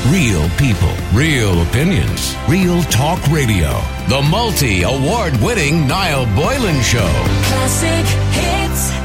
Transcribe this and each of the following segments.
Real people, real opinions, Real Talk Radio. The multi-award-winning Niall Boylan Show. Classic hits.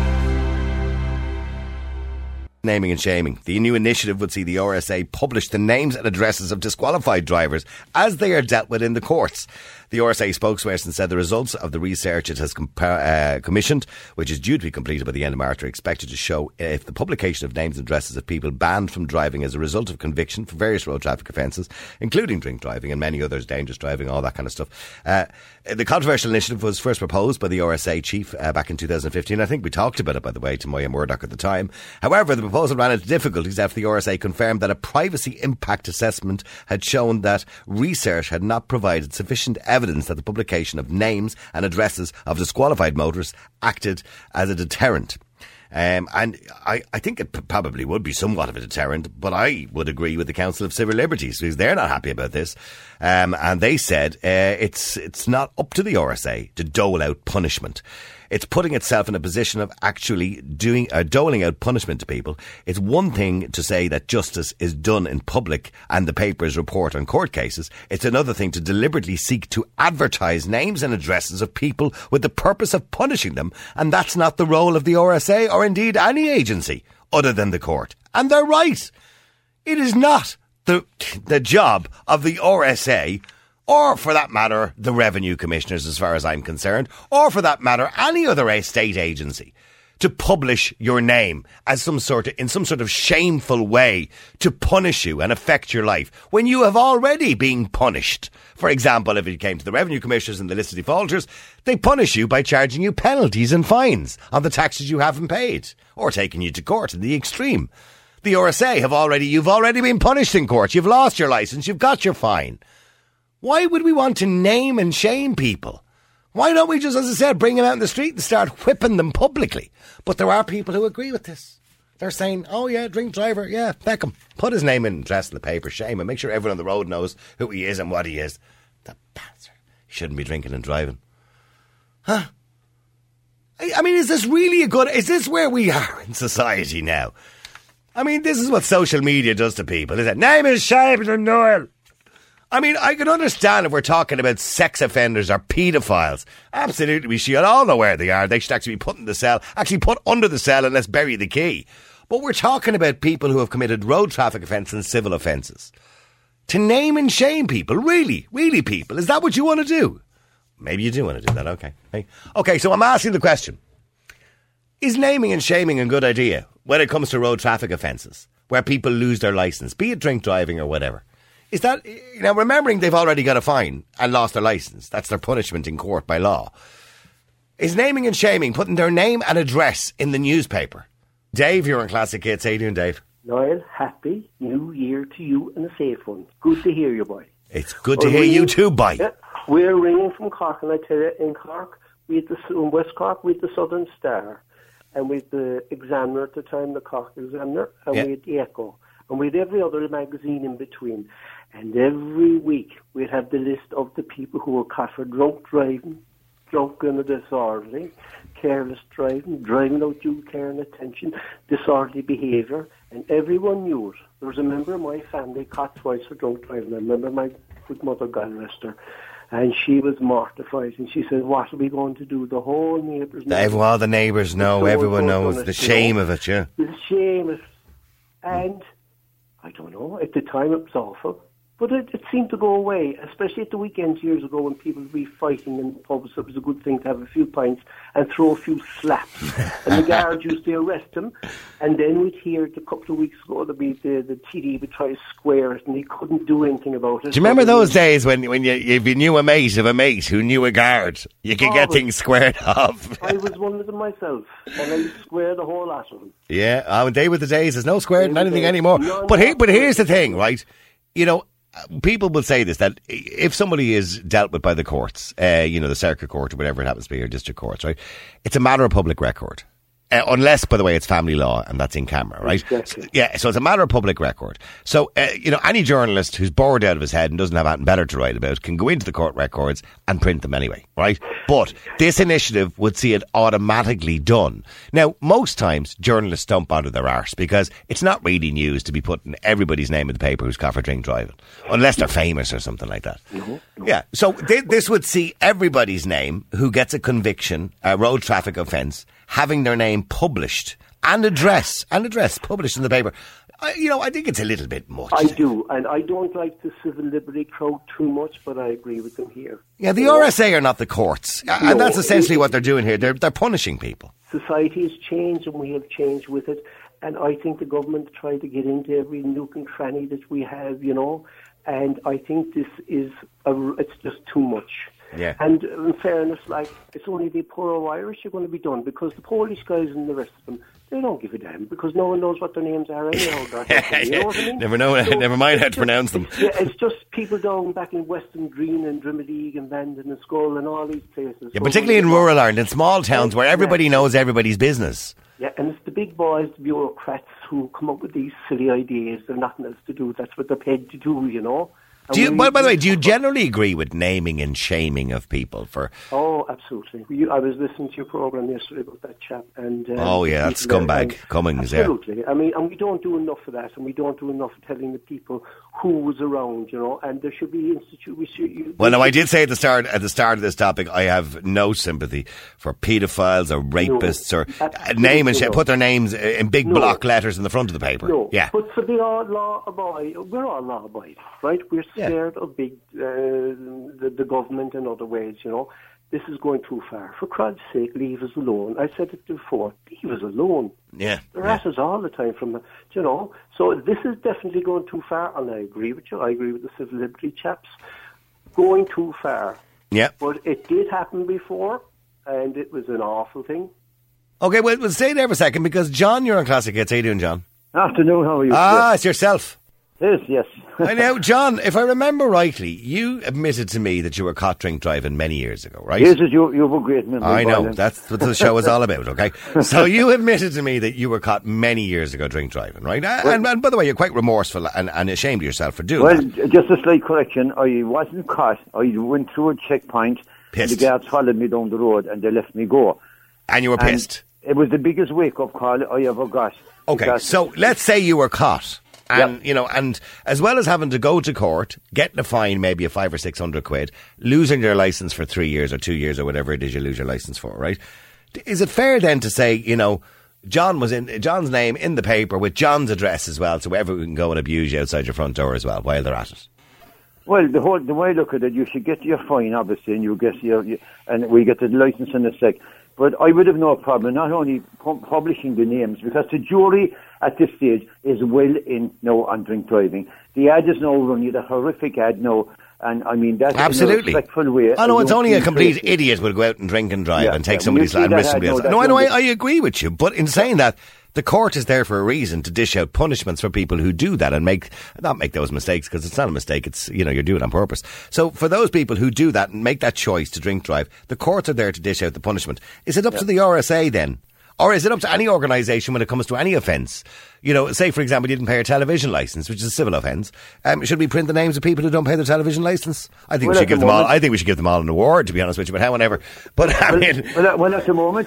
Naming and shaming. The new initiative would see the RSA publish the names and addresses of disqualified drivers as they are dealt with in the courts. The RSA spokesperson said the results of the research it has commissioned, which is due to be completed by the end of March, are expected to show if the publication of names and addresses of people banned from driving as a result of conviction for various road traffic offences, including drink driving and many others, dangerous driving, all that kind of stuff. The controversial initiative was first proposed by the RSA chief back in 2015. I think we talked about it, by the way, to Moya Murdoch at the time. However, the proposal ran into difficulties after the RSA confirmed that a privacy impact assessment had shown that research had not provided sufficient evidence that the publication of names and addresses of disqualified motorists acted as a deterrent. And I think it probably would be somewhat of a deterrent, but I would agree with the Council of Civil Liberties because they're not happy about this. And they said it's not up to the RSA to dole out punishment. It's putting itself in a position of actually doling out punishment to people. It's one thing to say that justice is done in public and the papers report on court cases. It's another thing to deliberately seek to advertise names and addresses of people with the purpose of punishing them. And that's not the role of the RSA or indeed any agency other than the court. And they're right. It is not the job of the RSA, or for that matter, the Revenue Commissioners, as far as I'm concerned, or for that matter, any other state agency, to publish your name as in some sort of shameful way to punish you and affect your life when you have already been punished. For example, if it came to the Revenue Commissioners and the list of defaulters, they punish you by charging you penalties and fines on the taxes you haven't paid, or taking you to court in the extreme. The RSA you've already been punished in court. You've lost your licence. You've got your fine. Why would we want to name and shame people? Why don't we just, as I said, bring them out in the street and start whipping them publicly? But there are people who agree with this. They're saying, oh yeah, drink driver, yeah, Beckham. Put his name and address in the paper, shame him. Make sure everyone on the road knows who he is and what he is. The bastard. He shouldn't be drinking and driving. Huh? I mean, is this where we are in society now? I mean, this is what social media does to people, is it? Name is shame and Noel. I mean, I can understand if we're talking about sex offenders or paedophiles. Absolutely, we should all know where they are. They should actually be put in the cell, actually put under the cell and let's bury the key. But we're talking about people who have committed road traffic offences and civil offences. To name and shame people, really people, is that what you want to do? Maybe you do want to do that, okay. Okay, so I'm asking the question. Is naming and shaming a good idea when it comes to road traffic offences, where people lose their licence, be it drink driving or whatever? Is that, now remembering they've already got a fine and lost their licence, that's their punishment in court by law. Is naming and shaming putting their name and address in the newspaper? Dave, you're on Classic Hits. How you doing, Dave? Niall, happy New Year to you and a safe one. Good to hear you, boy. It's good to hear you too, boy. Yeah, we're ringing from Cork, and I tell you, in Cork, in West Cork, we had the Southern Star, and we had the Examiner at the time, the Cork Examiner, and we had the Echo, and we had every other magazine in between. And every week we'd have the list of the people who were caught for drunk driving, drunk and disorderly, careless driving, driving without due care and attention, disorderly behaviour, and everyone knew it. There was a member of my family caught twice for drunk driving. I remember my good mother, God rest her, and she was mortified, and she said, what are we going to do? The whole neighbours know. All the neighbours know, everyone knows the shame of it, yeah. The shame of it. And I don't know, at the time it was awful. But it seemed to go away, especially at the weekends years ago when people would be fighting in pubs. It was a good thing to have a few pints and throw a few slaps. And the guards used to arrest them. And then we'd hear it a couple of weeks ago, the TD would try to square it and they couldn't do anything about it. Do you remember those days when if you knew a mate of a mate who knew a guard, you could get things squared off? I was one of them myself, and I squared the whole lot of them. Yeah, they were the days. There's no squaring anything anymore. But here's the thing, right? You know, people will say this, that if somebody is dealt with by the courts, the circuit court or whatever it happens to be, or district courts, right? It's a matter of public record. Unless, by the way, it's family law and that's in camera, right? Exactly. So it's a matter of public record. So, any journalist who's bored out of his head and doesn't have anything better to write about can go into the court records and print them anyway, right? But this initiative would see it automatically done. Now, most times, journalists don't bother their arse because it's not really news to be putting everybody's name in the paper who's caught for drink driving, unless they're famous or something like that. Mm-hmm. Yeah, so this would see everybody's name who gets a conviction, a road traffic offence, having their name published and address published in the paper. I think it's a little bit much. I do, and I don't like the civil liberty crowd too much, but I agree with them here. Yeah, the RSA are not the courts, and that's essentially what they're doing here. They're punishing people. Society has changed, and we have changed with it. And I think the government tried to get into every nook and cranny that we have, And I think this is it's just too much. Yeah. And in fairness, it's only the poor Irish are going to be done, because the Polish guys and the rest of them, they don't give a damn, because no one knows what their names are anyhow. You know what I mean? Never mind how to pronounce them. Yeah, it's just people down back in Western Green and Drimoleague and Bandon and Skull and all these places. Yeah, particularly in rural Ireland, in small towns where everybody knows everybody's business. Yeah, and it's the big boys, the bureaucrats, who come up with these silly ideas. They're nothing else to do. That's what they're paid to do, By the way, do you generally agree with naming and shaming of people for? Oh, absolutely. I was listening to your programme yesterday about that chap, and that's scumbag Cummings. Absolutely. Yeah. I mean, and we don't do enough of that, and we don't do enough of telling the people who was around, and there should be Well, now I did say at the start of this topic, I have no sympathy for paedophiles or rapists or name and put their names in big block letters in the front of the paper. No, yeah. But for the law-abiding, we're all law-abiding, right? We're scared of the government in other ways, This is going too far. For God's sake, leave us alone. I said it before. Leave us alone. Yeah. They're at us all the time So this is definitely going too far, and I agree with you. I agree with the civil liberty chaps. Going too far. Yeah. But it did happen before, and it was an awful thing. Okay, well, stay there for a second, because John, you're on Classic Hits. How you doing, John? Afternoon, how are you? It's yourself. Yes. I know, John, if I remember rightly, you admitted to me that you were caught drink driving many years ago, right? Yes, you have a great memory. I know, that's what the show is all about, okay? So you admitted to me that you were caught many years ago drink driving, right? And by the way, you're quite remorseful and ashamed of yourself for doing that. Well, just a slight correction. I wasn't caught. I went through a checkpoint. Pissed. And the guards followed me down the road and they left me go. And you were pissed? It was the biggest wake-up call I ever got. Okay, so let's say you were caught. And, and as well as having to go to court, getting a fine, maybe a 500 or 600 quid, losing your licence for 3 years or 2 years or whatever it is you lose your licence for, right? Is it fair then to say, John was in John's name in the paper with John's address as well, so everyone can go and abuse you outside your front door as well while they're at it? Well, the way I look at it, you should get your fine, obviously, and you get and we get the licence in a sec. But I would have no problem not only publishing the names, because the jury at this stage is well in now on drink driving. The ad is now running, the horrific ad now, and I mean that's absolutely in a respectful way. I know it's only a complete idiot will go out and drink and drive and take somebody's and risk somebody else. No, I agree with you, but in saying that, the court is there for a reason, to dish out punishments for people who do that and not make those mistakes, because it's not a mistake, it's, you're doing it on purpose. So for those people who do that and make that choice to drink drive, the courts are there to dish out the punishment. Is it up to the RSA then? Or is it up to any organisation when it comes to any offence? Say, for example, you didn't pay your television licence, which is a civil offence. Should we print the names of people who don't pay their television licence? I think we should give them all. I think we should give them all an award, to be honest with you. But however, well, at the moment,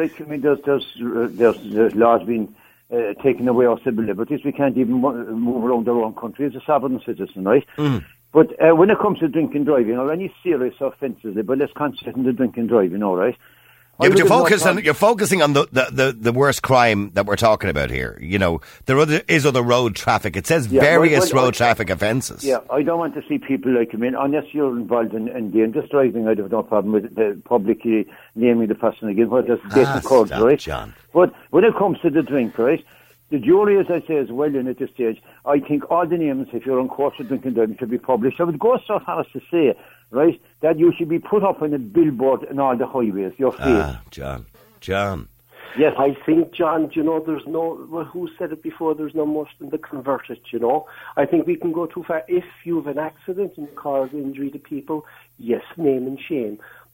there's laws being taken away our civil liberties. We can't even move around our own country as a sovereign citizen, right? Mm. But when it comes to drinking and driving or any serious offences, but let's concentrate on the drinking and driving, all right? Yeah, but you're focusing on the worst crime that we're talking about here. There is other road traffic. It says various road traffic offences. Yeah, I don't want to see people unless you're involved in dangerous driving, I'd have no problem with publicly naming the person again. What does get called, right? John. But when it comes to the drink, right, the jury, as I say, is well in at this stage. I think all the names, if you're on course for drinking and driving, should be published. I would go so far as to say, right, that you should be put up on a billboard in all the highways, your face. John. Yes, I think, John, there's who said it before, there's no more than the converted, I think we can go too far. If you have an accident and cause injury to people, yes, name and shame.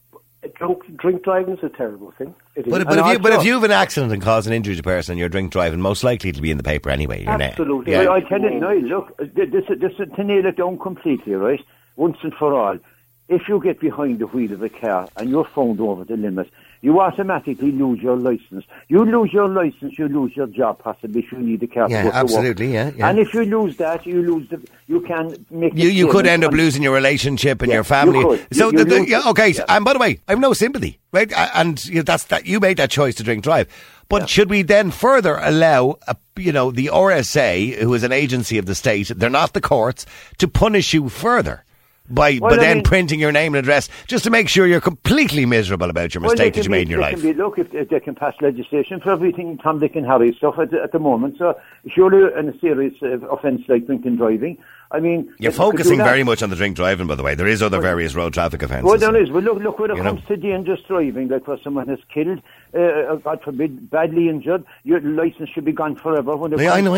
Drink driving is a terrible thing. It is. But if you have an accident and cause an injury to a person and you're drink driving, most likely it'll be in the paper anyway. Absolutely. Yeah. I tell you now, look, this to nail it down completely, right? Once and for all, if you get behind the wheel of a car and you're found over the limit, you automatically lose your licence. You lose your licence, you lose your job possibly if you need a car to go to work. Absolutely, yeah. And if you lose that, you can make You could end up losing your relationship and your family. You could. So, and by the way, I have no sympathy, right? And you made that choice to drink drive. But should we then further allow, the RSA, who is an agency of the state, they're not the courts, to punish you further? By printing your name and address, just to make sure you're completely miserable about your mistake that you made in your life. Look, if they can pass legislation for everything, Tom, Dick and Harry stuff at the moment. So surely in a serious offence like drinking driving, I mean... You're focusing very much on the drink driving, by the way. There is other various road traffic offences. Well, there is. But look when it comes to dangerous driving, like where someone has killed, God forbid, badly injured, your licence should be gone forever. I know.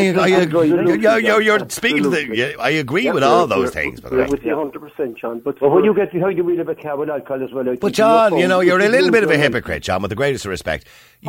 You're speaking to the... I agree with all those things, by the way. With you 100%, John. But when you get behind the wheel of a car with alcohol as well... But John, you're a little bit of a hypocrite, John, with the greatest of respect.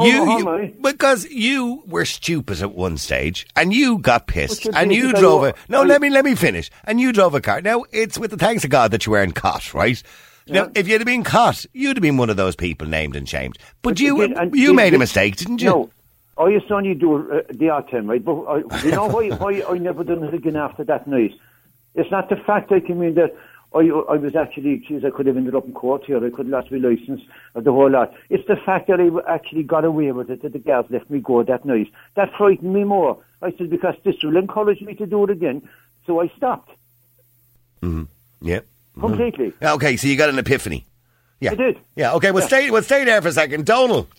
Because you were stupid at one stage, and you got pissed, and you drove it. No, let me finish. And you drove a car. Now, it's with the thanks of God that you weren't caught, right? Yeah. Now, if you'd have been caught, you'd have been one of those people named and shamed. But you made a mistake, didn't you? No. I used to only do the odd time, right? But you know why I never done it again after that night? It's not the fact I came in that I was actually, I could have ended up in court here. I could have lost my licence, the whole lot. It's the fact that I actually got away with it, that the girls left me go that night. That frightened me more. I said, because this will encourage me to do it again. So I stopped. Mm-hmm. Yeah. Completely. Okay, so you got an epiphany. Yeah. I did. Yeah, okay, we'll stay there for a second. Donal.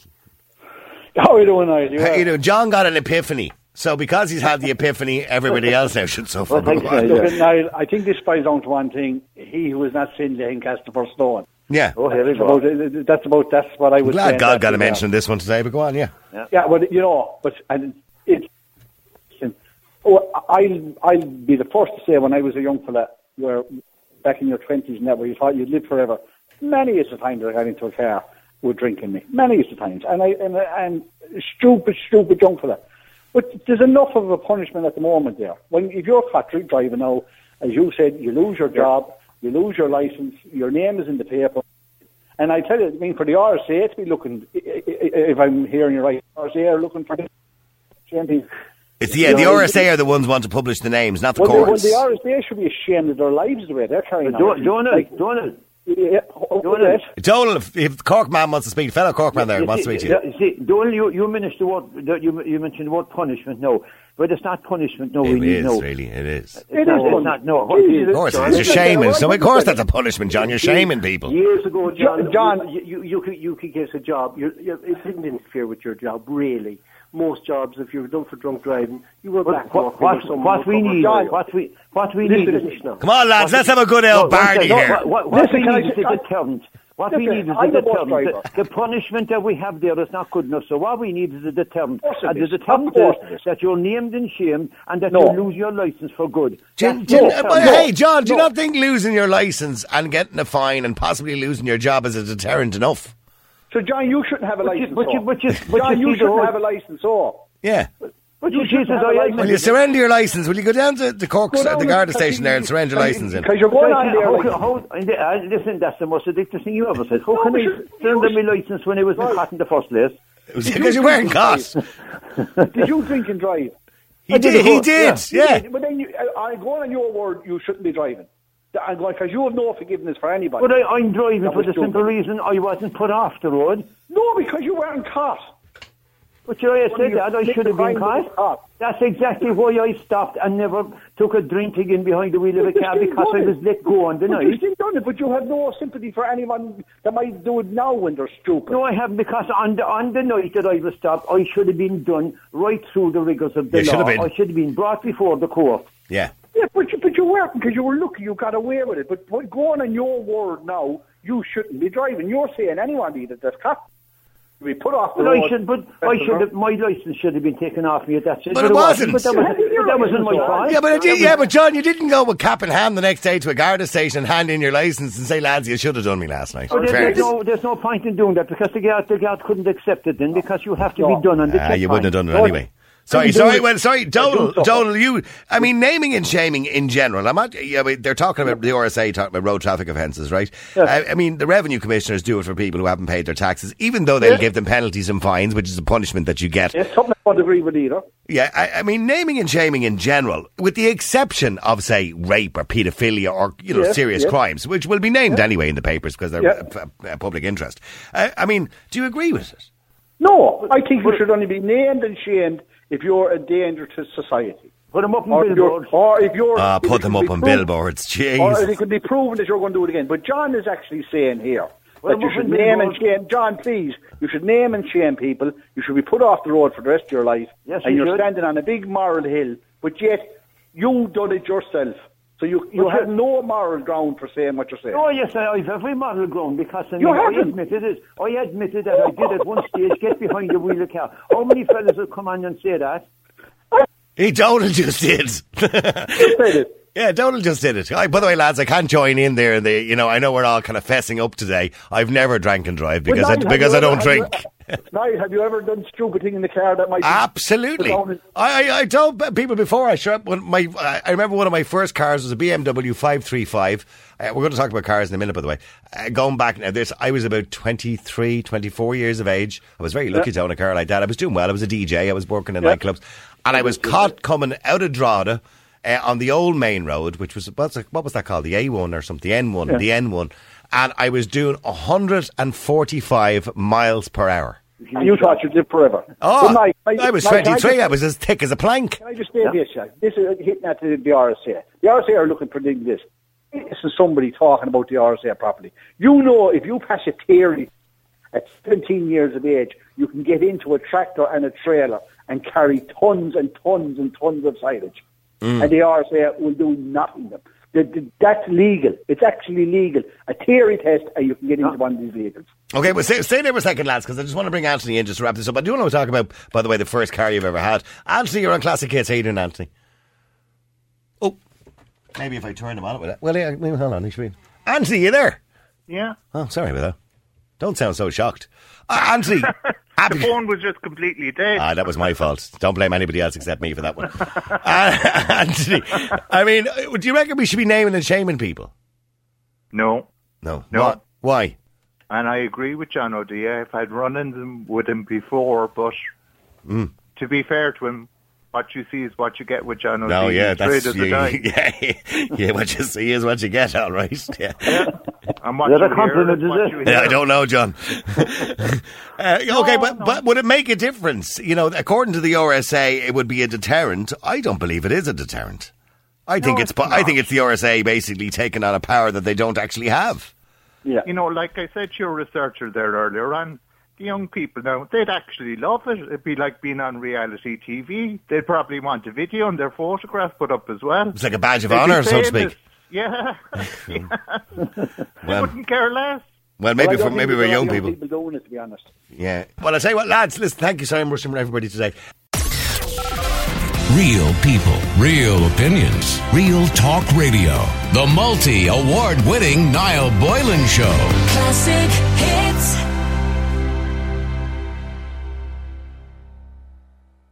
How are you doing, Niall? How you doing? John got an epiphany. So because he's had the epiphany, everybody else now should suffer. Niall, I think this boils down to one thing. He who has not sinned, let him cast the first stone. Yeah. Oh, here we go. That's what I would say. Glad God got a mention in this one today, but go on, yeah. Yeah, I'll be the first to say when I was a young fella, you were back in your 20s and that, where you thought you'd live forever. Many is the times that I got into a car with drinking me. Many is the times. And I'm stupid young fella. But there's enough of a punishment at the moment there. If you're caught drink driving now, as you said, you lose your job, you lose your licence, your name is in the paper. And I tell you, for the RSA to be looking, if I'm hearing you right, RSA are looking for the same thing. The RSA are the ones who want to publish the names, not the courts. The RSA should be ashamed of their lives the way they're carrying on. Donal, if the Cork man wants to speak, fellow Cork man there wants to speak to you. See, Donal, you mentioned the word punishment. No, but it's not punishment. No, it is. It's not. No, of course it is. You're shaming. So of course that's a punishment, John. You're shaming people. Years ago, John, you could get a job. It didn't interfere with your job, really. Most jobs, if you were done for drunk driving, you were back working. What we need is... Come on, lads, let's have a good old Barney here. What we need is a deterrent. What we need is a deterrent. The punishment that we have there is not good enough. So what we need is a deterrent. And the deterrent is that you're named and shamed and that you lose your licence for good. Hey, John, do you not think losing your licence and getting a fine and possibly losing your job is a deterrent enough? So, John, you shouldn't have a licence. John, you shouldn't have a licence. Yeah. Will you surrender your licence? Will you go down to the Cork, the Garda station there and surrender your licence in? Because you're going on there. Listen, that's the most addictive thing you ever said. How can I surrender my licence when I wasn't caught in the first place? Because you weren't caught. Did you drink and drive? He did, yeah. But then, I'm going on your word, you shouldn't be driving. Because you have no forgiveness for anybody. But I'm driving for the simple reason I wasn't put off the road. No, because you weren't caught. But I said that I should have been caught. That's exactly why I stopped and never took a drink again behind the wheel of a car, because I was let go on the night. You still done it, but you have no sympathy for anyone that might do it now when they're stupid. No, I haven't, because on the night that I was stopped, I should have been done right through the rigours of the law. I should have been brought before the court. Yeah. Yeah, but you weren't, because you were lucky you got away with it. But going on your word now, you shouldn't be driving. You're saying anyone that's caught. We put off the But road. my license should have been taken off me at that stage. But it wasn't. But that wasn't my fault. Yeah, but John, you didn't go with cap in hand the next day to a Garda station and hand in your licence and say, lads, you should have done me last night. There's no point in doing that because the guard couldn't accept it then because you have to be done on the checkpoint. You wouldn't have done it anyway. Sorry, Donal, naming and shaming in general. They're talking about the RSA, talking about road traffic offences, right? Yes. The revenue commissioners do it for people who haven't paid their taxes, even though they'll give them penalties and fines, which is a punishment that you get. Yes, something I won't agree with either. Yeah, naming and shaming in general, with the exception of, say, rape or paedophilia or, serious crimes, which will be named anyway in the papers because they're public interest. Do you agree with it? No, I think you should only be named and shamed if you're a danger to society. Put them up on billboards. Put them up on billboards, jeez. Or it could be proven that you're going to do it again. But John is actually saying here that you should name and shame. John, please, you should name and shame people. You should be put off the road for the rest of your life. Yes, and you're standing on a big moral hill, but yet you've done it yourself. So you have no moral ground for saying what you're saying. Oh, yes, I have every moral ground because I admitted that I did at one stage get behind the wheel of a car. How many fellas will come on and say that? Donal just did. You said it. Yeah, Donal just did it. By the way, lads, I can't join in there. I know we're all kind of fessing up today. I've never drank and drive because I don't drink. Niall, have you ever done stupid thing in the car that might? Absolutely. I told people before I remember one of my first cars was a BMW 535. We're going to talk about cars in a minute, by the way. Going back now, I was about 23, 24 years of age. I was very lucky to own a car like that. I was doing well. I was a DJ. I was working in nightclubs, and I was caught coming out of Drogheda on the old main road, which was what was that called? The A1 or something? The N1. The N1. And I was doing 145 miles per hour. And you thought you'd live forever. Oh, I was 23. I was as thick as a plank. Can I just say this, Jack? This is hitting at the RSA. The RSA are looking for this. This is somebody talking about the RSA properly. If you pass a theory at 17 years of age, you can get into a tractor and a trailer and carry tons and tons and tons of silage. And the RSA will do nothing. That's legal. It's actually legal. A theory test and you can get into one of these vehicles. Okay, well, stay there for a second, lads, because I just want to bring Anthony in just to wrap this up. I do want to talk about, by the way, the first car you've ever had. Anthony, you're on Classic Hits. How you doing, Anthony? Oh, maybe if I turn him on it with that. Well, yeah, hold on. Anthony, you there? Yeah. Oh, sorry about that. Don't sound so shocked. Anthony. The phone was just completely dead. That was my fault. Don't blame anybody else except me for that one. Anthony, do you reckon we should be naming and shaming people? No. Why? And I agree with John O'Dea. I've run with him before, but to be fair to him, what you see is what you get with John O'Dea. No, yeah, that's yeah. What you see is what you get. All right. Yeah. And what you hear is what you hear. I don't know, John. But would it make a difference? According to the RSA, it would be a deterrent. I don't believe it is a deterrent. I think it's the RSA basically taking on a power that they don't actually have. Yeah. Like I said to your researcher there earlier on, the young people now, they'd actually love it. It'd be like being on reality TV. They'd probably want a video and their photograph put up as well. It's like a badge of honour, so to speak. Yeah. They wouldn't care less. Well, maybe we're young people. People doing it, to be honest. Yeah. Well, I'll tell you what, lads, listen, thank you so much for everybody today. Real people, real opinions, real talk radio. The multi-award winning Niall Boylan Show. Classic Hits.